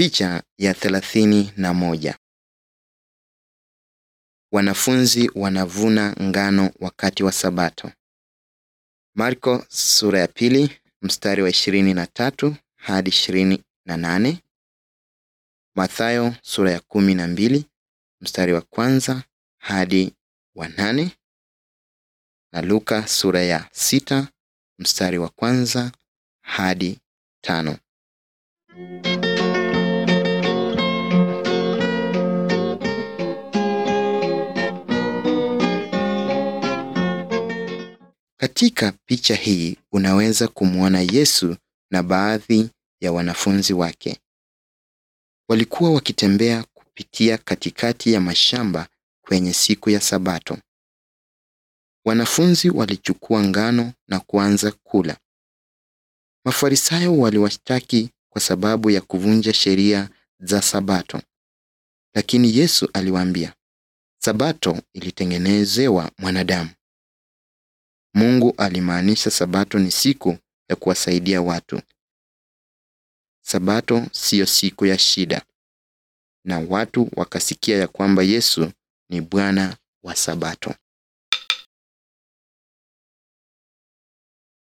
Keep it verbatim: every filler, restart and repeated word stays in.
Picha ya thelathini na moja. Wanafunzi wanavuna ngano wakati wa Sabato. Marko sura ya pili mstari wa ishirini na tatu hadi ishirini na nane. Mathayo sura ya kumi na mbili mstari wa kwanza hadi wa nane. Na Luka sura ya sita mstari wa kwanza hadi tano. Katika picha hii unaweza kumwona Yesu na baadhi ya wanafunzi wake. Walikuwa wakitembea kupitia katikati ya mashamba kwenye siku ya Sabato. Wanafunzi walichukua ngano na kuanza kula. Mafarisayo waliwashtaki kwa sababu ya kuvunja sheria za Sabato. Lakini Yesu aliwaambia, Sabato ilitengenezewa mwanadamu. Mungu alimaanisha Sabato ni siku ya kuwasaidia watu. Sabato siyo siku ya shida. Na watu wakasikia ya kwamba Yesu ni Bwana wa Sabato.